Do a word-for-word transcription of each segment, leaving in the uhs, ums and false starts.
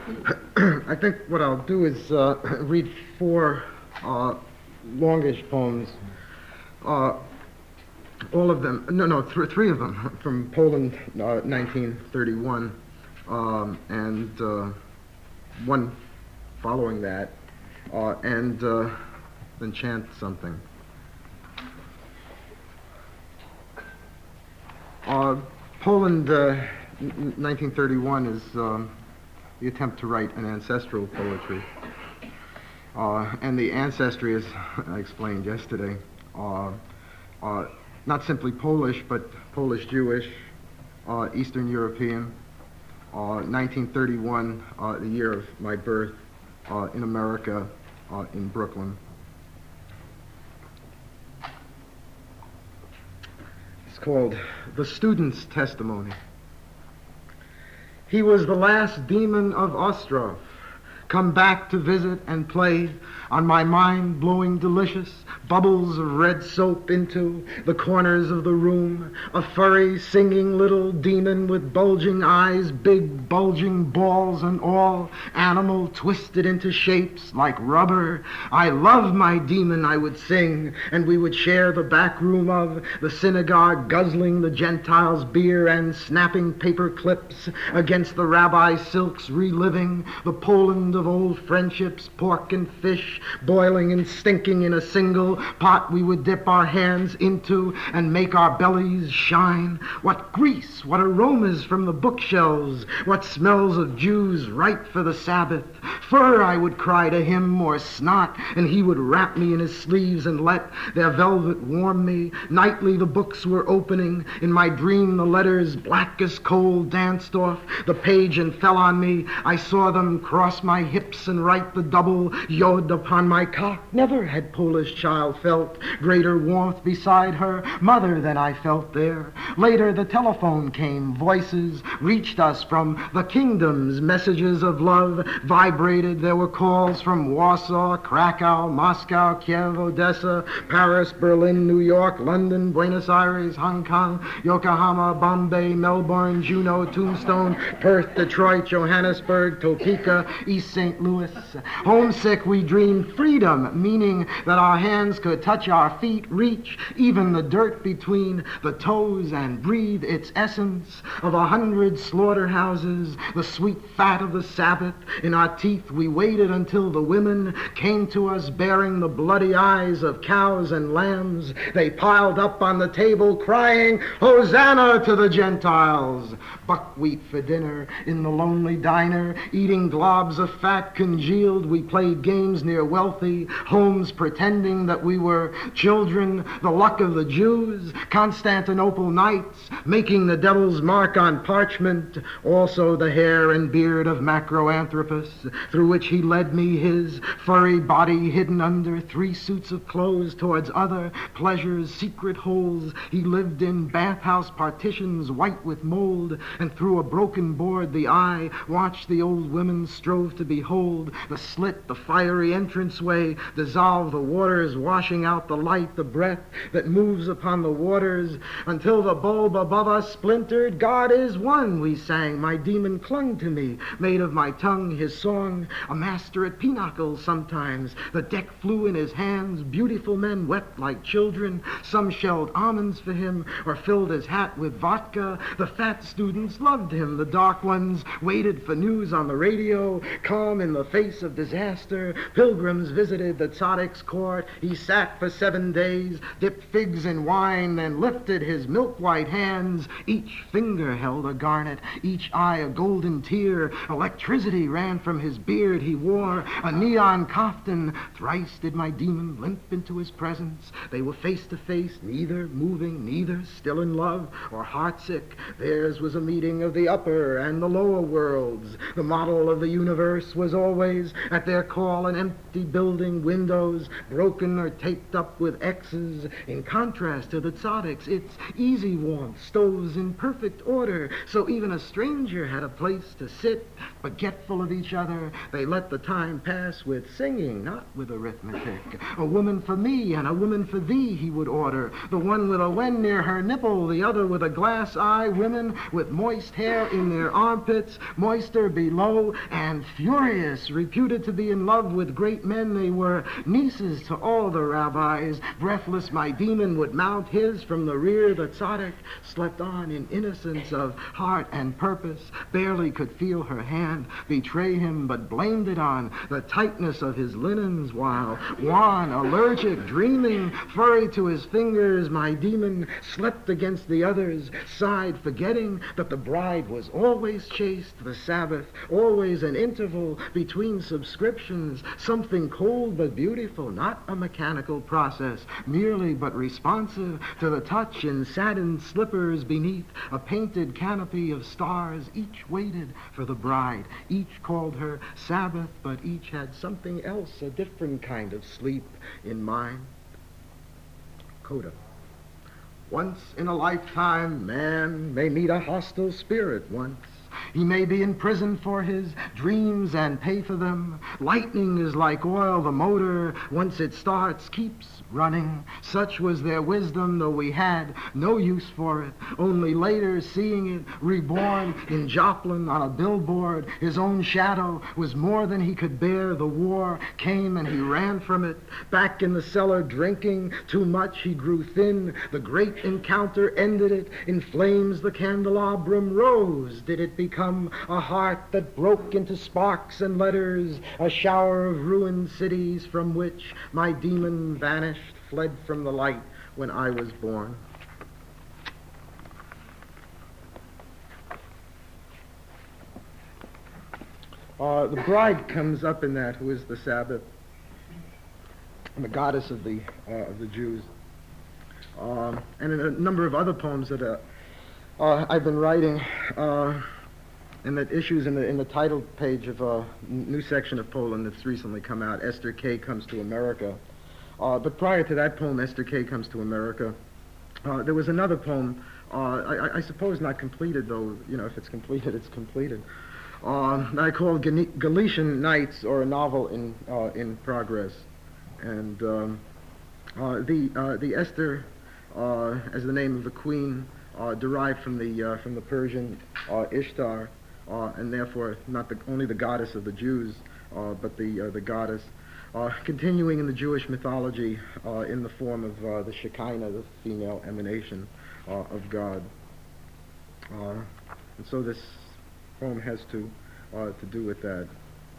I think what I'll do is uh, read four uh, longish poems. Uh, all of them, no, no, th- three of them from Poland, uh, nineteen thirty-one, um, and uh, one following that, uh, and uh, then chant something. Uh, Poland, uh, n- nineteen thirty-one is um, the attempt to write an ancestral poetry. Uh, and the ancestry, as I explained yesterday, uh, uh, not simply Polish, but Polish-Jewish, uh, Eastern European. Uh, nineteen thirty-one, uh, the year of my birth uh, in America, uh, in Brooklyn. It's called The Student's Testimony. He was the last demon of Ostrov, come back to visit and play, on my mind blowing delicious bubbles of red soap into the corners of the room, a furry singing little demon with bulging eyes, big bulging balls and all, animal twisted into shapes like rubber. I love my demon, I would sing, and we would share the back room of the synagogue, guzzling the Gentiles' beer and snapping paper clips against the rabbi's silks, reliving the Poland of old friendships, pork and fish, boiling and stinking in a single pot we would dip our hands into and make our bellies shine. What grease, what aromas from the bookshelves, what smells of Jews ripe for the Sabbath. Fur, I would cry to him, or snot, and he would wrap me in his sleeves and let their velvet warm me. Nightly the books were opening. In my dream the letters, black as coal, danced off the page and fell on me. I saw them cross my hips and write the double yod upon my cock. Never had Polish child felt greater warmth beside her mother than I felt there. Later the telephone came. Voices reached us from the kingdoms. Messages of love vibrated. There were calls from Warsaw, Krakow, Moscow, Kiev, Odessa, Paris, Berlin, New York, London, Buenos Aires, Hong Kong, Yokohama, Bombay, Melbourne, Juneau, Tombstone, Perth, Detroit, Johannesburg, Topeka, East Saint Louis. Homesick, we dreamed freedom, meaning that our hands could touch our feet, reach even the dirt between the toes and breathe its essence of a hundred slaughterhouses, the sweet fat of the Sabbath. In our teeth we waited until the women came to us bearing the bloody eyes of cows and lambs. They piled up on the table crying, Hosanna to the Gentiles. Buckwheat for dinner in the lonely diner, eating globs of fat congealed. We played games near wealthy homes pretending that we were children. The luck of the Jews, Constantinople nights, making the devil's mark on parchment. Also the hair and beard of Macroanthropus, through which he led me, his furry body hidden under three suits of clothes towards other pleasures, secret holes he lived in, bathhouse partitions white with mold, and through a broken board the eye watched the old women strove to behold the slit, the fiery entranceway, dissolve the waters, washing out the light, the breath that moves upon the waters, until the bulb above us splintered. God is one, we sang. My demon clung to me, made of my tongue his song, a master at pinochle sometimes. The deck flew in his hands. Beautiful men wept like children. Some shelled almonds for him or filled his hat with vodka. The fat students loved him. The dark ones waited for news on the radio. Calm in the face of disaster, pilgrims visited the Tzadik's court. He sat for seven days, dipped figs in wine, then lifted his milk-white hands. Each finger held a garnet, each eye a golden tear. Electricity ran from his beard. He wore a neon kaftan. Thrice did my demon limp into his presence. They were face to face, neither moving, neither still in love or heartsick. Theirs was a meeting of the upper and the lower worlds. The model of the universe was always at their call an empty building, windows broken or taped up with X's. In contrast to the Tzadik's, its easy warmth, stoves in perfect order, so even a stranger had a place to sit. Forgetful of each other, they let the time pass with singing, not with arithmetic. A woman for me and a woman for thee, he would order. The one with a wen near her nipple, the other with a glass eye. Women with more moist hair in their armpits, moister below, and furious, reputed to be in love with great men. They were nieces to all the rabbis. Breathless, my demon would mount his from the rear. The tzaddik slept on in innocence of heart and purpose, barely could feel her hand betray him, but blamed it on the tightness of his linens, while wan, allergic, dreaming, furry to his fingers, my demon slept against the others, sighed, forgetting that the bride was always chaste, the Sabbath always an interval between subscriptions, something cold but beautiful, not a mechanical process, merely but responsive to the touch in satin slippers beneath a painted canopy of stars. Each waited for the bride, each called her Sabbath, but each had something else, a different kind of sleep in mind. Coda. Once in a lifetime, man may meet a hostile spirit once. He may be in prison for his dreams and pay for them. Lightning is like oil, the motor, once it starts, keeps running. Such was their wisdom, though we had no use for it. Only later, seeing it reborn in Joplin on a billboard, his own shadow was more than he could bear. The war came and he ran from it. Back in the cellar drinking too much, he grew thin. The great encounter ended it. In flames the candelabrum rose. Did it become a heart that broke into sparks and letters, a shower of ruined cities from which my demon vanished, fled from the light when I was born? Uh, the bride comes up in that, who is the Sabbath, and the goddess of the uh, of the Jews, um, and in a number of other poems that uh, uh, I've been writing. Uh, And that issues in the in the title page of a new section of Poland that's recently come out. Esther K. Comes to America. Uh, but prior to that poem, Esther K. Comes to America, uh, there was another poem. Uh, I, I suppose not completed, though. You know, if it's completed, it's completed. Uh, that I called Galician Nights, or a novel in uh, in progress. And um, uh, the uh, the Esther, uh, as the name of the queen, uh, derived from the uh, from the Persian uh, Ishtar. Uh, and therefore not the, only the goddess of the Jews, uh, but the uh, the goddess, uh, continuing in the Jewish mythology uh, in the form of uh, the Shekinah, the female emanation uh, of God. Uh, and so this poem has to uh, to do with that.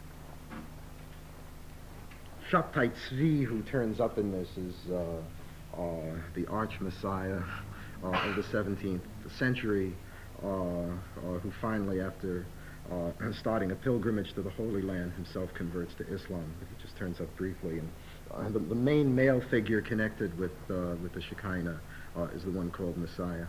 Shabtai Tzvi, who turns up in this, is uh, uh, the arch messiah uh, of the seventeenth century. Uh, uh, who finally, after uh, starting a pilgrimage to the Holy Land, himself converts to Islam. He just turns up briefly. And uh, the, the main male figure connected with uh, with the Shekinah uh, is the one called Messiah.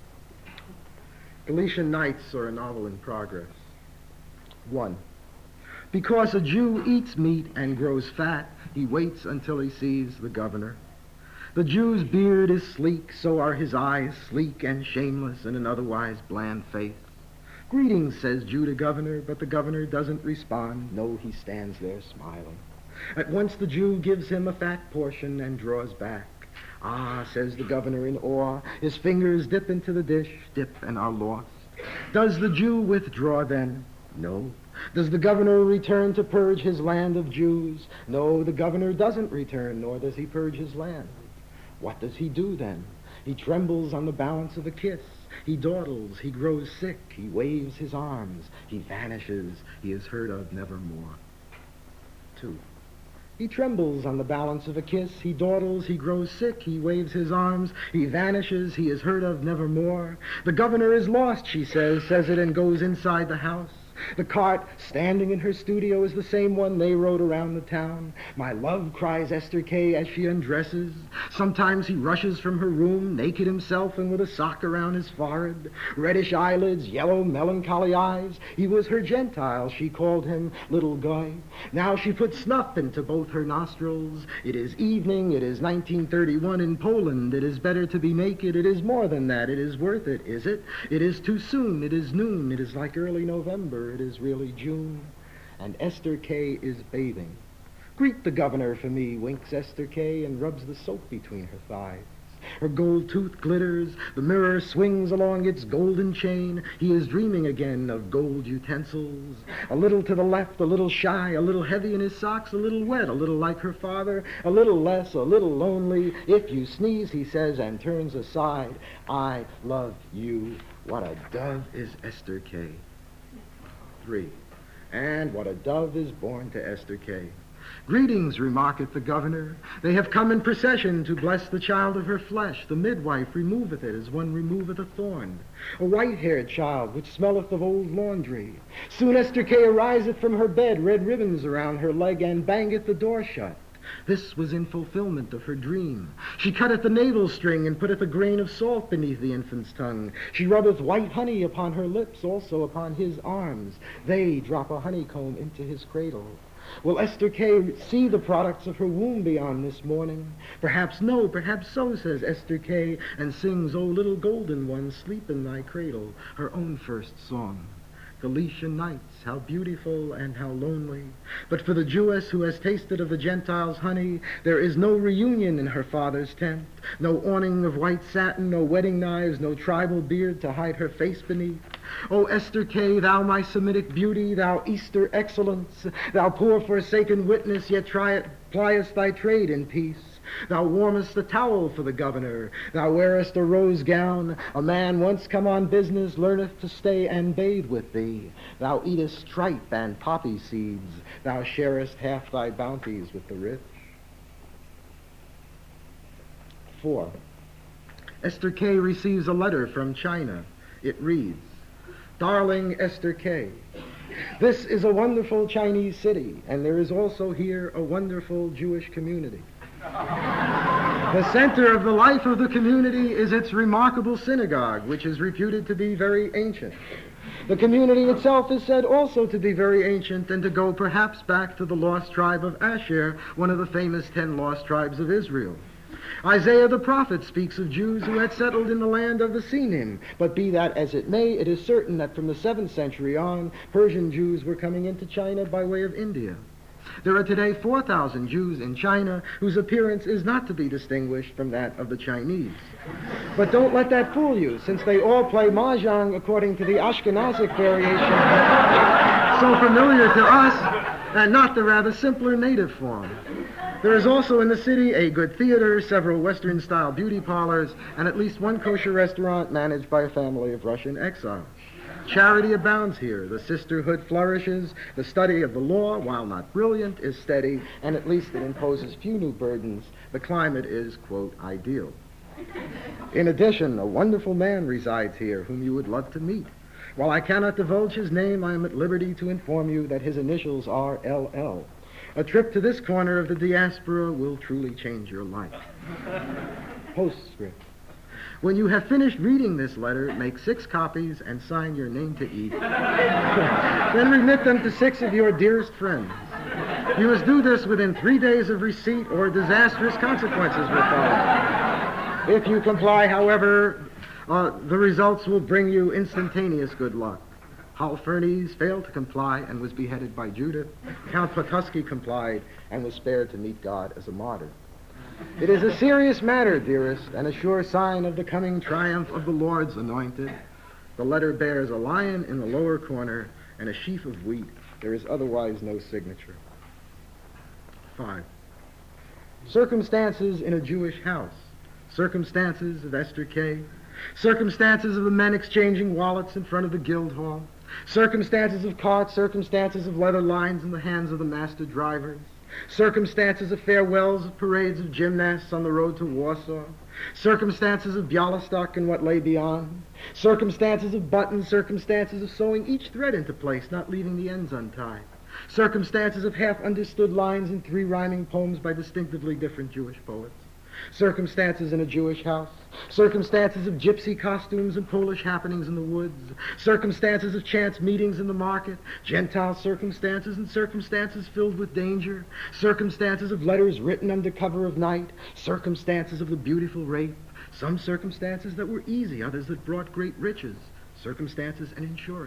Galician Nights, or a novel in progress. One. Because a Jew eats meat and grows fat, he waits until he sees the governor. The Jew's beard is sleek, so are his eyes, sleek and shameless in an otherwise bland face. Greetings, says Jew to governor, but the governor doesn't respond. No, he stands there smiling. At once the Jew gives him a fat portion and draws back. Ah, says the governor in awe, his fingers dip into the dish, dip and are lost. Does the Jew withdraw then? No. Does the governor return to purge his land of Jews? No, the governor doesn't return, nor does he purge his land. What does he do then? He trembles on the balance of a kiss. He dawdles, he grows sick, he waves his arms, he vanishes, he is heard of nevermore. Two. He trembles on the balance of a kiss, he dawdles, he grows sick, he waves his arms, he vanishes, he is heard of nevermore. The governor is lost, she says, says it and goes inside the house. The cart standing in her studio is the same one they rode around the town. My love, cries Esther K. as she undresses. Sometimes he rushes from her room, naked himself and with a sock around his forehead. Reddish eyelids, yellow melancholy eyes. He was her Gentile, she called him little guy. Now she put snuff into both her nostrils. It is evening, it is nineteen thirty-one in Poland. It is better to be naked, it is more than that. It is worth it, is it? It is too soon, it is noon, it is like early November. It is really June, and Esther K. is bathing. Greet the governor for me, winks Esther K. and rubs the soap between her thighs. Her gold tooth glitters, the mirror swings along its golden chain. He is dreaming again of gold utensils. A little to the left, a little shy, a little heavy in his socks, a little wet, a little like her father, a little less, a little lonely. If you sneeze, he says, and turns aside, I love you. What a dove is Esther K. Three. And what a dove is born to Esther K. Greetings, remarketh the governor. They have come in procession to bless the child of her flesh. The midwife removeth it as one removeth a thorn. A white-haired child which smelleth of old laundry. Soon Esther K. ariseth from her bed, red ribbons around her leg, and bangeth the door shut. This was in fulfillment of her dream. She cutteth the navel string, and putteth a grain of salt beneath the infant's tongue. She rubbeth white honey upon her lips, also upon his arms. They drop a honeycomb into his cradle. Will Esther K. see the products of her womb beyond this morning? Perhaps no, perhaps so, says Esther K., and sings, O little golden one, sleep in thy cradle, her own first song. Galician nights, how beautiful and how lonely. But for the Jewess who has tasted of the Gentiles' honey, there is no reunion in her father's tent, no awning of white satin, no wedding knives, no tribal beard to hide her face beneath. O Esther K., thou my Semitic beauty, thou Easter excellence, thou poor forsaken witness, yet try it, pliest thy trade in peace. Thou warmest a towel for the governor, thou wearest a rose gown. A man once come on business learneth to stay and bathe with thee. Thou eatest tripe and poppy seeds, thou sharest half thy bounties with the rich. Four. Esther K. receives a letter from China. It reads, Darling Esther K., this is a wonderful Chinese city, and there is also here a wonderful Jewish community. The center of the life of the community is its remarkable synagogue, which is reputed to be very ancient. The community itself is said also to be very ancient and to go perhaps back to the lost tribe of Asher, one of the famous ten lost tribes of Israel. Isaiah the prophet speaks of Jews who had settled in the land of the Sinim, but be that as it may, it is certain that from the seventh century on, Persian Jews were coming into China by way of India. There are today four thousand Jews in China whose appearance is not to be distinguished from that of the Chinese. But don't let that fool you, since they all play mahjong according to the Ashkenazic variation, so familiar to us, and not the rather simpler native form. There is also in the city a good theater, several Western-style beauty parlors, and at least one kosher restaurant managed by a family of Russian exiles. Charity abounds here. The sisterhood flourishes. The study of the law, while not brilliant, is steady, and at least it imposes few new burdens. The climate is, quote, ideal. In addition, a wonderful man resides here whom you would love to meet. While I cannot divulge his name, I am at liberty to inform you that his initials are L L. A trip to this corner of the diaspora will truly change your life. Postscript. When you have finished reading this letter, make six copies and sign your name to each. Then remit them to six of your dearest friends. You must do this within three days of receipt or disastrous consequences will follow. If you comply, however, uh, the results will bring you instantaneous good luck. Holofernes failed to comply and was beheaded by Judith. Count Potocki complied and was spared to meet God as a martyr. It is a serious matter, dearest, and a sure sign of the coming triumph of the Lord's anointed. The letter bears a lion in the lower corner and a sheaf of wheat. There is otherwise no signature. Five. Circumstances in a Jewish house. Circumstances of Esther K. Circumstances of the men exchanging wallets in front of the guild hall. Circumstances of carts, circumstances of leather lines in the hands of the master drivers. Circumstances of farewells, of parades of gymnasts on the road to Warsaw. Circumstances of Bialystok and what lay beyond. Circumstances of buttons, circumstances of sewing each thread into place, not leaving the ends untied. Circumstances of half-understood lines in three rhyming poems by distinctively different Jewish poets. Circumstances in a Jewish house. Circumstances of gypsy costumes and Polish happenings in the woods. Circumstances of chance meetings in the market. Gentile circumstances and circumstances filled with danger. Circumstances of letters written under cover of night. Circumstances of the beautiful rape. Some circumstances that were easy, others that brought great riches. Circumstances and insurance.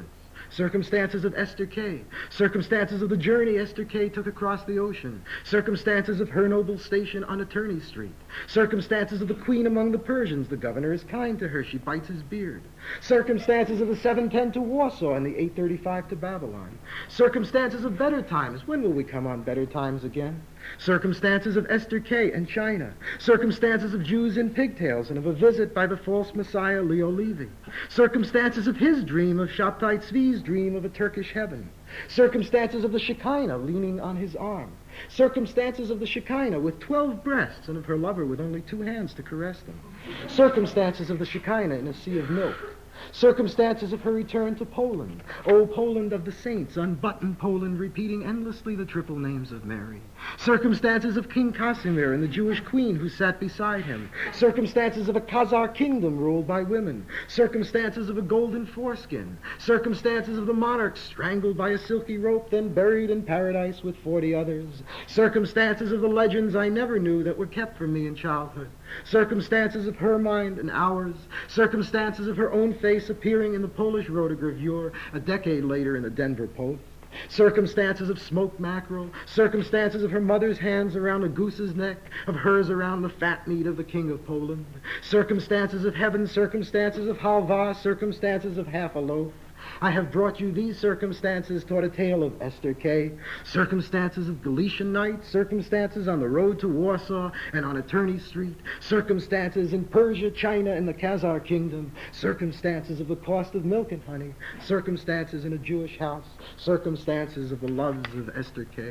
Circumstances of Esther Kay. Circumstances of the journey Esther Kay took across the ocean. Circumstances of her noble station on Attorney Street. Circumstances of the queen among the Persians. The governor is kind to her. She bites his beard. Circumstances of the seven ten to Warsaw and the eight thirty-five to Babylon. Circumstances of better times. When will we come on better times again? Circumstances of Esther Kay and China. Circumstances of Jews in pigtails and of a visit by the false Messiah Leo Levi. Circumstances of his dream, of Shabtai Tzvi's dream of a Turkish heaven. Circumstances of the Shekinah leaning on his arm. Circumstances of the Shekinah with twelve breasts and of her lover with only two hands to caress them. Circumstances of the Shekinah in a sea of milk. Circumstances of her return to Poland. O Poland of the saints, unbutton Poland, repeating endlessly the triple names of Mary. Circumstances of King Casimir and the Jewish queen who sat beside him. Circumstances of a Khazar kingdom ruled by women. Circumstances of a golden foreskin. Circumstances of the monarch strangled by a silky rope, then buried in paradise with forty others. Circumstances of the legends I never knew that were kept from me in childhood. Circumstances of her mind and ours. Circumstances of her own face appearing in the Polish rotogravure a decade later in the Denver Post. Circumstances of smoked mackerel. Circumstances of her mother's hands around a goose's neck, of hers around the fat meat of the King of Poland. Circumstances of heaven. Circumstances of halva. Circumstances of half a loaf. I have brought you these circumstances toward a tale of Esther Kay. Circumstances of Galician nights. Circumstances on the road to Warsaw and on Attorney Street. Circumstances in Persia, China, and the Khazar kingdom. Circumstances of the cost of milk and honey. Circumstances in a Jewish house. Circumstances of the loves of Esther Kay.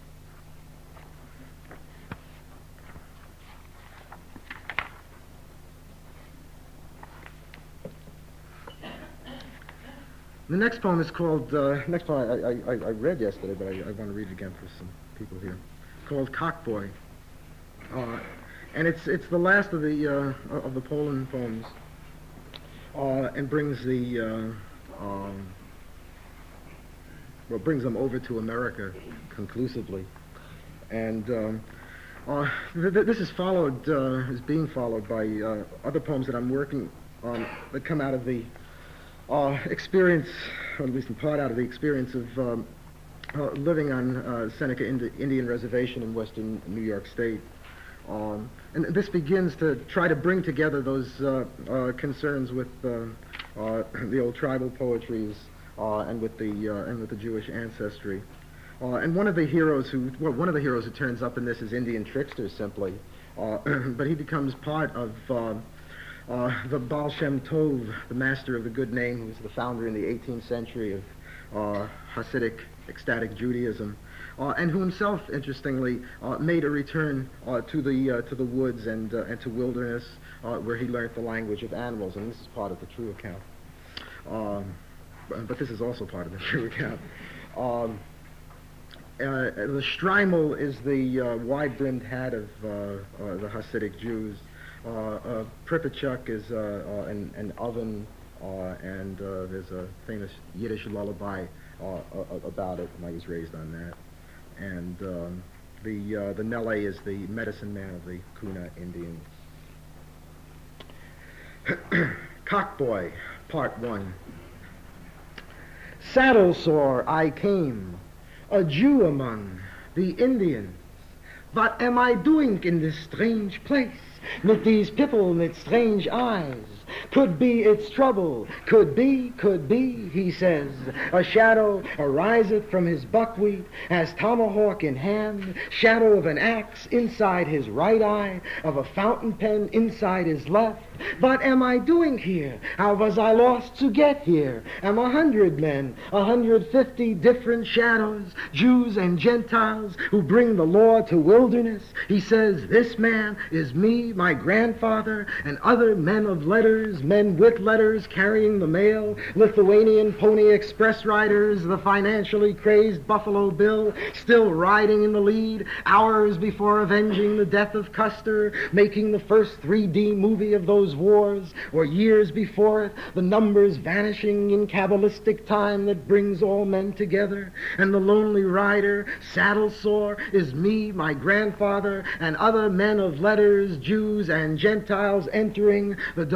The next poem is called, uh, next poem I, I, I read yesterday, but I, I want to read it again for some people here, called Cockboy. Uh, and it's it's the last of the uh, of the Poland poems, uh, and brings the, uh, um, well, brings them over to America conclusively. And um, uh, th th this is followed, uh, is being followed by uh, other poems that I'm working on that come out of the Uh, experience, or at least in part out of the experience of um, uh, living on uh, Seneca Indi Indian Reservation in western New York State. Um, and this begins to try to bring together those uh, uh, concerns with uh, uh, the old tribal poetries uh, and with the uh, and with the Jewish ancestry. Uh, and one of the heroes who, well, one of the heroes who turns up in this is Indian Trickster, simply, uh, but he becomes part of Uh, Uh, the Baal Shem Tov, the master of the good name, who was the founder in the eighteenth century of uh, Hasidic ecstatic Judaism, uh, and who himself, interestingly, uh, made a return uh, to the uh, to the woods and uh, and to wilderness, uh, where he learned the language of animals, and this is part of the true account. Um, but this is also part of the true account. Um, uh, the Shtreimel is the uh, wide-brimmed hat of uh, uh, the Hasidic Jews. Uh, uh, Pripyachuk is uh, uh, an, an oven, uh, and uh, there's a famous Yiddish lullaby uh, uh, about it, and I was raised on that. And um, the uh, the Nele is the medicine man of the Kuna Indians. Cockboy, Part One. Saddle sore I came, a Jew among the Indians. What am I doing in this strange place? With these people with strange eyes. Could be its trouble, could be, could be, he says. A shadow ariseth from his buckwheat, as tomahawk in hand, shadow of an axe inside his right eye, of a fountain pen inside his left. What am I doing here? How was I lost to get here? Am a hundred men, a hundred fifty different shadows, Jews and Gentiles, who bring the law to wilderness. He says, this man is me, my grandfather, and other men of letters, men with letters carrying the mail, Lithuanian Pony Express riders, the financially crazed Buffalo Bill, still riding in the lead, hours before avenging the death of Custer, making the first three D movie of those wars, or years before it, the numbers vanishing in Kabbalistic time that brings all men together, and the lonely rider, saddle sore, is me, my grandfather, and other men of letters, Jews and Gentiles entering the domain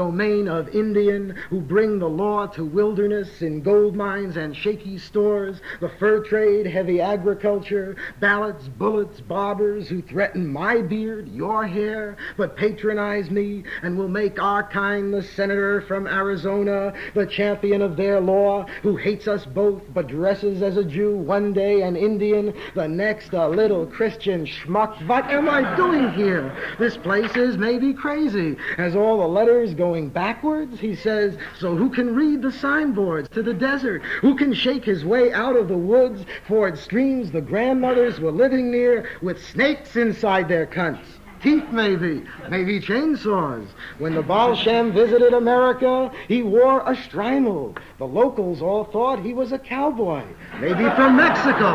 line of Indian who bring the law to wilderness in gold mines and shaky stores, the fur trade, heavy agriculture, ballots, bullets, barbers who threaten my beard, your hair, but patronize me and will make our kind the senator from Arizona, the champion of their law, who hates us both but dresses as a Jew one day, an Indian, the next a little Christian schmuck. What am I doing here? This place is maybe crazy. Has all the letters going backwards? He says, so who can read the signboards to the desert? Who can shake his way out of the woods toward streams the grandmothers were living near with snakes inside their cunts? Teeth, maybe. Maybe chainsaws. When the Baal Shem visited America, he wore a strimal. The locals all thought he was a cowboy. Maybe from Mexico.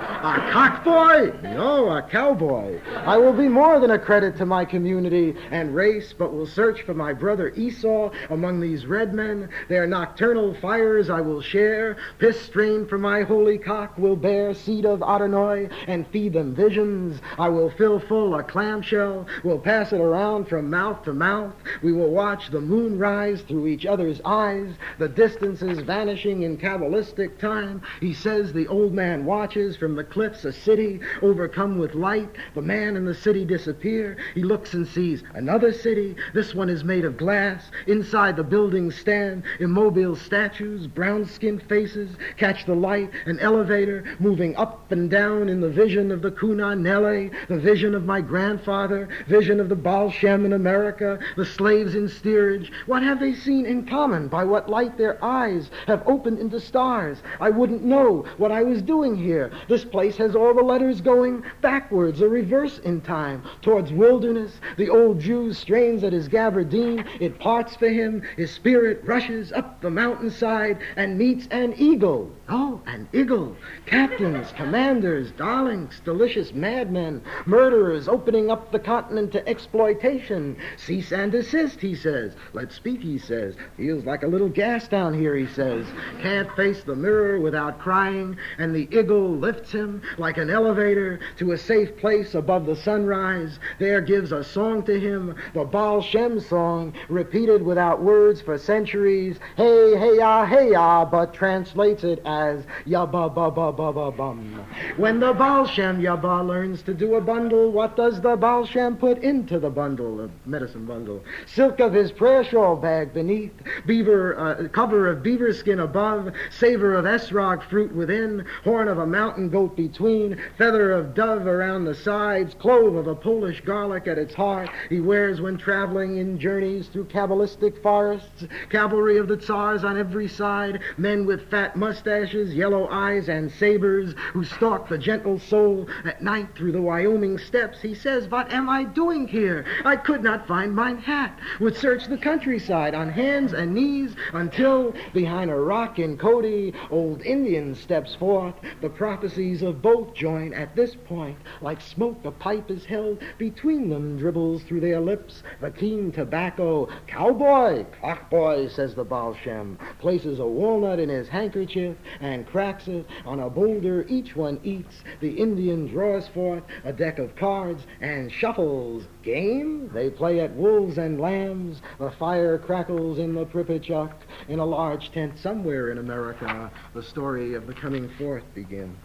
A cockboy? No, a cowboy. I will be more than a credit to my community and race, but will search for my brother Esau among these red men. Their nocturnal fires I will share. Piss strained from my holy cock will bear seed of Adonai and feed them visions. I will fill full a clamshell. We'll pass it around from mouth to mouth. We will watch the moon rise through each other's eyes, the distances vanishing in Kabbalistic time. He says the old man watches from the cliffs a city overcome with light. The man and the city disappear. He looks and sees another city. This one is made of glass. Inside the buildings stand immobile statues, brown-skinned faces catch the light, an elevator moving up and down in the vision of the Kuna Nele, the vision of my grandfather, vision of the Baal Shem in America, the slaves in steerage. What have they seen in common? By what light their eyes have opened into stars? I wouldn't know what I was doing here. This place has all the letters going backwards, a reverse in time, towards wilderness. The old Jew strains at his gabardine. It parts for him. His spirit rushes up the mountainside and meets an eagle. Oh, an eagle. Captains, commanders, darlings, delicious madmen, murderers opening up the continent to exploitation. Cease and desist, he says. Let's speak, he says. Feels like a little gas down here, he says. Can't face the mirror without crying, and the eagle lifts him like an elevator to a safe place above the sunrise. There gives a song to him, the Baal Shem song, repeated without words for centuries. Hey, hey, ah, hey, ah, but translates it as yabba, ba, ba, ba, ba, bum. When the Baal Shem yabba learns to do a bundle, what does the Baal Shem put into the bundle, the medicine bundle? Silk of his prayer shawl bag beneath, beaver uh, cover of beaver skin above, savor of esrog fruit within, horn of a mountain goat between, feather of dove around the sides, clove of a Polish garlic at its heart. He wears when traveling in journeys through Kabbalistic forests, cavalry of the Tsars on every side, men with fat mustaches, yellow eyes, and sabers who stalk the gentle soul at night through the Wyoming steppes. He says, what am I doing here? I could not find mine hat. Would search the countryside on hands and knees until behind a rock in Cody, old Indian steps forth. The prophecies of both join at this point. Like smoke a pipe is held between them, dribbles through their lips the keen tobacco. Cowboy, cockboy, says the Baal Shem, places a walnut in his handkerchief and cracks it on a boulder. Each one eats. The Indian draws forth a deck of cards and shuffles. Game? They play at wolves and lambs. The fire crackles in the Pripyat. In a large tent somewhere in America, the story of the coming forth begins.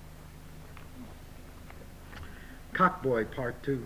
Cockboy, Part Two.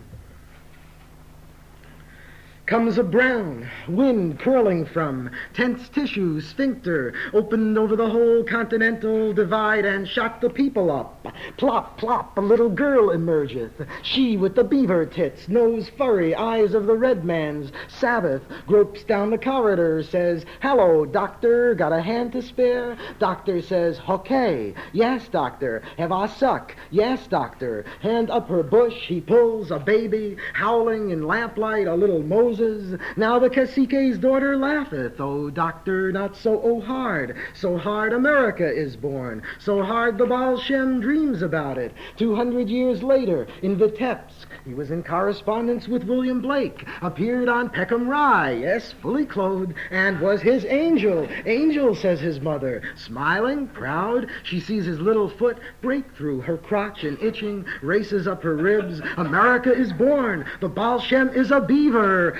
Comes a brown wind curling from tense tissue, sphincter, opened over the whole continental divide and shot the people up. Plop, plop, a little girl emergeth, she with the beaver tits, nose furry, eyes of the red man's Sabbath, gropes down the corridor, says, hello, doctor, got a hand to spare? Doctor says, okay. Yes, doctor. Have I suck? Yes, doctor. Hand up her bush, he pulls a baby, howling in lamplight, a little Moses. Now the cacique's daughter laugheth. Oh, doctor, not so oh hard. So hard America is born. So hard the Baal Shem dreams about it. Two hundred years later, in Vitebsk, he was in correspondence with William Blake, appeared on Peckham Rye, yes, fully clothed, and was his angel. Angel, says his mother, smiling, proud. She sees his little foot break through her crotch and itching, races up her ribs. America is born. The Baal Shem is a beaver.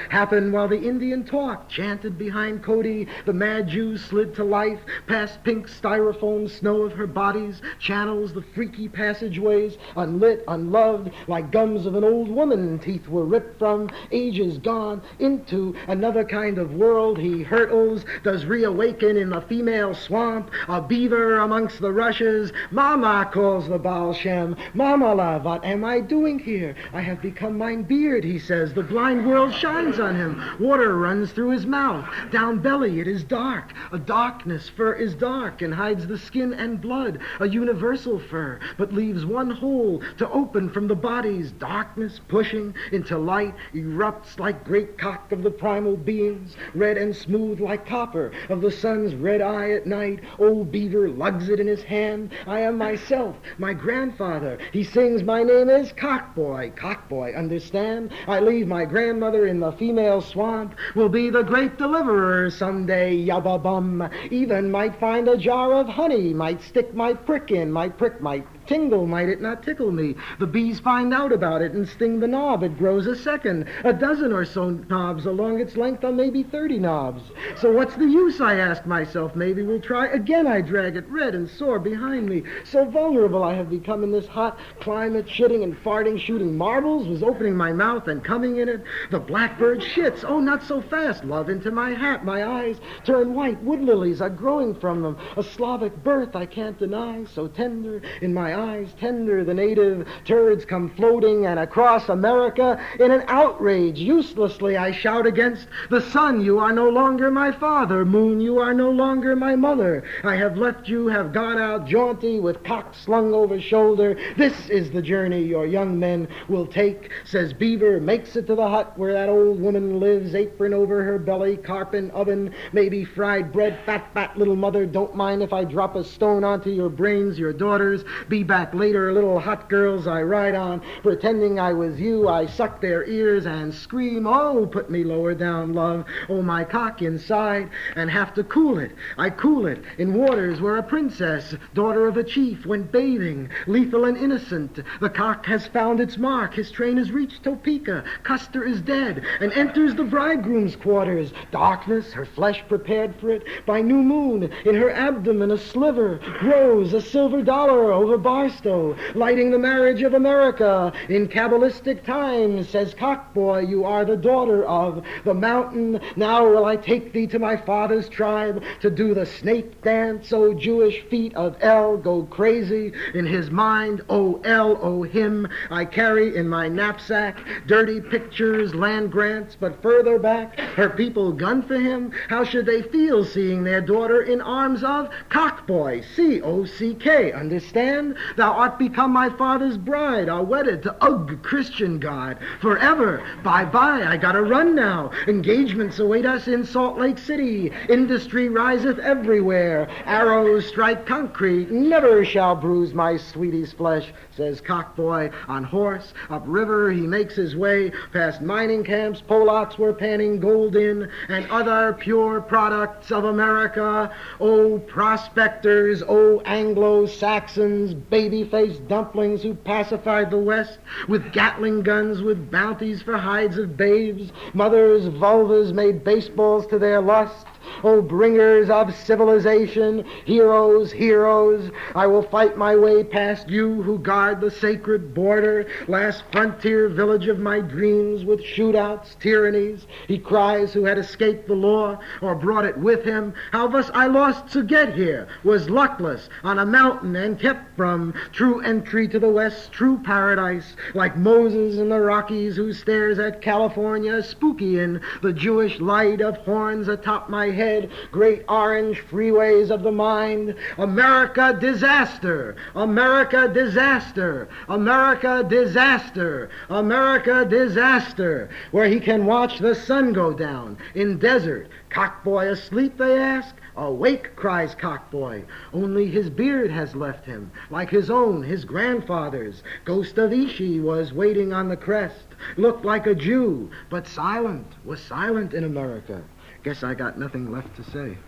happened while the Indian talked, chanted behind Cody. The mad Jews slid to life, past pink styrofoam snow of her bodies, channels the freaky passageways, unlit, unloved, like gums of an old woman. Teeth were ripped from, ages gone, into another kind of world. He hurtles, does reawaken in the female swamp, a beaver amongst the rushes. Mama, calls the Baal Shem. Mama, la, what am I doing here? I have become mine beard, he says. The blind world shines on him. Water runs through his mouth. Down belly it is dark. A darkness, fur is dark and hides the skin and blood. A universal fur, but leaves one hole to open from the body's darkness, pushing into light, erupts like great cock of the primal beings, red and smooth like copper of the sun's red eye at night. Old beaver lugs it in his hand. I am myself, my grandfather. He sings, my name is Cockboy. Cockboy, understand? I leave my grandmother in the female swamp, will be the great deliverer someday, yabba bum. Even might find a jar of honey, might stick my prick in, my prick might tingle, might it not tickle me? The bees find out about it and sting the knob. It grows a second, a dozen or so knobs along its length, or maybe thirty knobs. So what's the use, I ask myself. Maybe we'll try. Again I drag it red and sore behind me. So vulnerable I have become in this hot climate, shitting and farting, shooting marbles, was opening my mouth and coming in it. The blackbird shits. Oh, not so fast. Love into my hat. My eyes turn white. Wood lilies are growing from them. A Slavic birth I can't deny. So tender in my eyes, tender the native turds come floating, and across America in an outrage uselessly I shout against the sun, you are no longer my father. Moon, you are no longer my mother. I have left you, have gone out jaunty with cock slung over shoulder. This is the journey your young men will take, says Beaver, makes it to the hut where that old woman lives, apron over her belly, carpet oven, maybe fried bread. Fat, fat little mother, don't mind if I drop a stone onto your brains, your daughters. Be back later, little hot girls I ride on, pretending I was you. I suck their ears and scream, oh, put me lower down, love. Oh, my cock inside, and have to cool it. I cool it in waters where a princess, daughter of a chief, went bathing, lethal and innocent. The cock has found its mark. His train has reached Topeka. Custer is dead and enters the bridegroom's quarters. Darkness, her flesh prepared for it. By new moon, in her abdomen a sliver grows, a silver dollar over Barstow, lighting the marriage of America. In Kabbalistic times, says Cockboy, you are the daughter of the mountain. Now will I take thee to my father's tribe to do the snake dance. O Jewish feet of El go crazy in his mind. O El, O him, I carry in my knapsack dirty pictures, land grants, but further back her people gun for him. How should they feel seeing their daughter in arms of Cockboy? C O C K, understand? Thou art become my father's bride, are wedded to Ugh, Christian God, forever. Bye-bye, I gotta run now. Engagements await us in Salt Lake City. Industry riseth everywhere. Arrows strike concrete, never shall bruise my sweetie's flesh, says Cockboy. On horse, upriver he makes his way, past mining camps Polacks were panning gold in, and other pure products of America. O prospectors, O Anglo-Saxons, baby-faced dumplings who pacified the West with Gatling guns, with bounties for hides of babes. Mothers' vulvas made baseballs to their lust. O bringers of civilization, heroes, heroes, I will fight my way past you who guard the sacred border, last frontier village of my dreams with shootouts, tyrannies. He cries who had escaped the law or brought it with him. How was I lost to get here? Was luckless on a mountain and kept from true entry to the West, true paradise, like Moses in the Rockies who stares at California, spooky in the Jewish light of horns atop my head, great orange freeways of the mind. America disaster, America disaster, America disaster, America disaster, where he can watch the sun go down in desert. Cockboy asleep, they ask? Awake, cries Cockboy. Only his beard has left him, like his own, his grandfather's. Ghost of Ishi was waiting on the crest, looked like a Jew, but silent, was silent in America. Guess I got nothing left to say.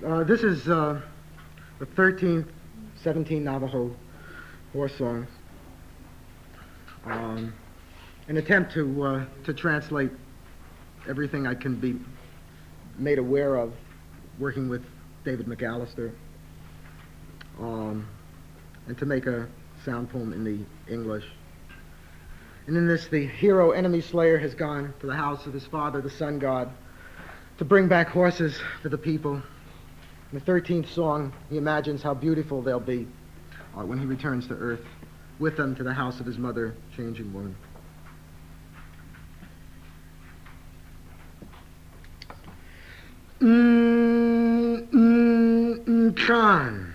Uh, this is uh, the thirteenth, seventeenth Navajo horse songs. Um, an attempt to uh, to translate everything I can be made aware of working with David McAllister, um, and to make a sound poem in the English. And in this, the hero enemy slayer has gone to the house of his father, the sun god, to bring back horses for the people. In the thirteenth song, he imagines how beautiful they'll be uh, when he returns to earth with them to the house of his mother, changing woman. Mm, mm, mm, Khan.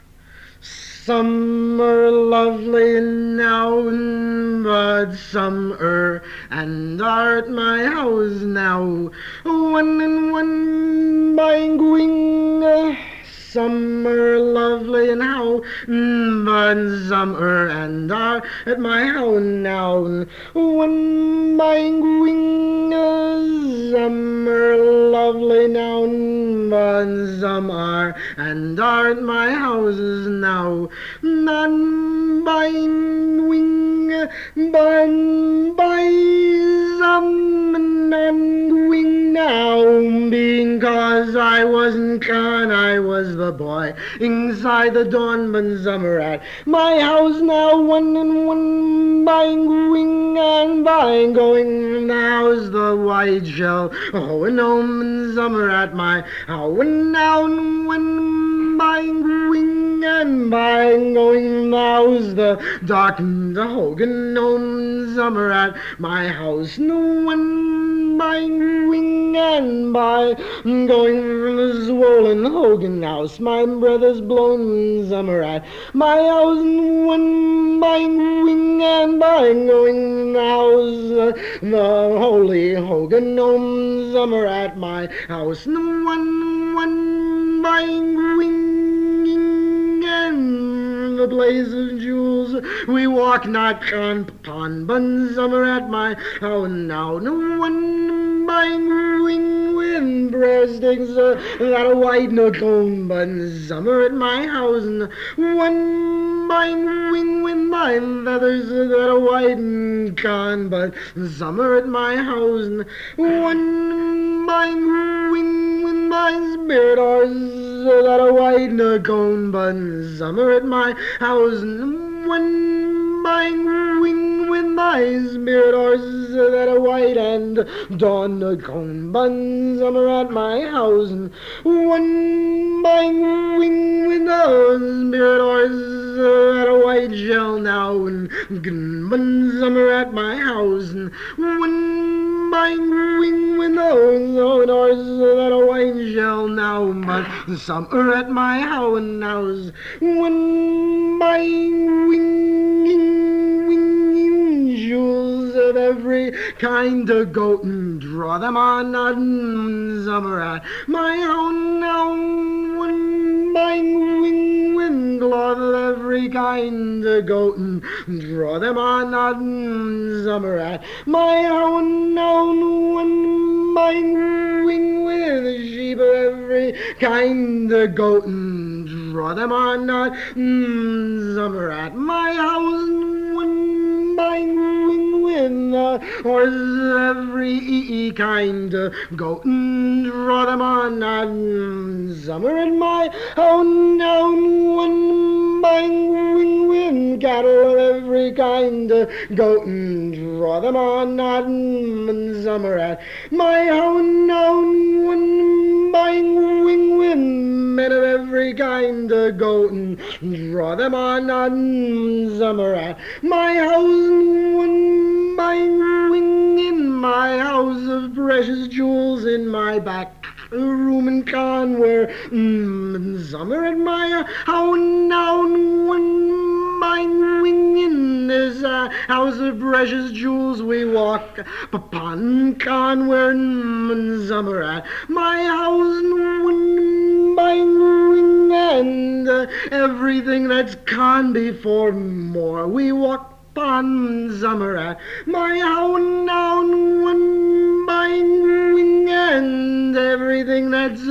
Summer lovely now, but summer and art my house now. One and one by going. Summer lovely and how, but summer and art at my house now. One by going. Summer lovely now, but summer and art my houses now. None by wing, but by some none wing now, because I wasn't gone, I was the boy inside the dawn, but summer at my house now. One and one by wing and by going now's the white shell. Oh, and home and summer at my house now, and when by wing and by going now's the dark and the Hogan home summer at my house. No one by wing and by going from the swollen Hogan house. My brother's blown summer at my house, and one by wing and by going now's the holy Hogan home summer at my house. No one, one by wing and the blaze of jewels we walk not upon, but summer at my house now. No one by wing with breadsticks uh, that are white no comb, but summer at my house. And one by wing with my feathers that are white and gone, but summer at my house. And one by wing with my spirit horse that are white and gone, but summer at my house. And one by wing with my spirit horse that are white and dawn a cone, but summer at my house. And one by wing with the spirit horse that are white shell now, and but summer at my house. And one by wing with those horses that are white shell now, but summer at my house. One by wing, wing, jewels of every kind of goat, and draw them on, on summer at my own now. One by wing, with cloth of every kind of goat, and draw them on, on summer at my own now. One by wing, with sheep of every kind of goat, and draw them on, on summer at my house. One by wing, with the horses every kind of goat, and draw them on, on summer at my house now. One by wing, with cattle of every kind of goat, and draw them on, on summer at my house now. One by wing, with men of every kind of goat, and draw them on, on summer at my house. One by wing, in my house of precious jewels, in my back room in Conware, mm, summer at my house now. One by wing, in this uh, house of precious jewels we walk upon Conware, mm, summer at my house. One by wing, and uh, everything that's gone before more we walk upon summer at my house now. One by wing, and everything that's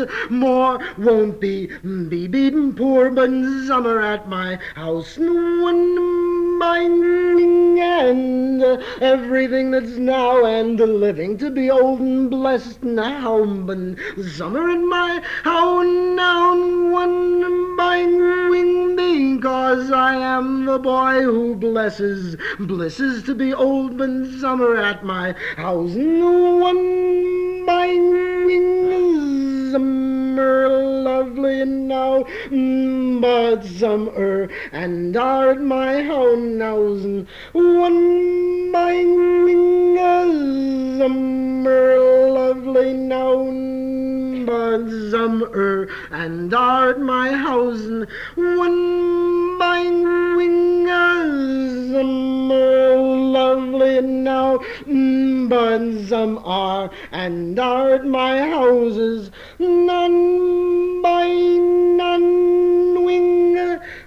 more won't be, be beaten poor, but summer at my house. One binding and everything that's now and living to be old and blessed now, but summer at my house now. One binding because I am the boy who blesses, blisses to be old, but summer at my house. One binding summer lovely now, but summer and are at my house now. One binding summer lovely now, but summer and are at my house. One binding summer lovely now, but some are and are at my houses. None by none wing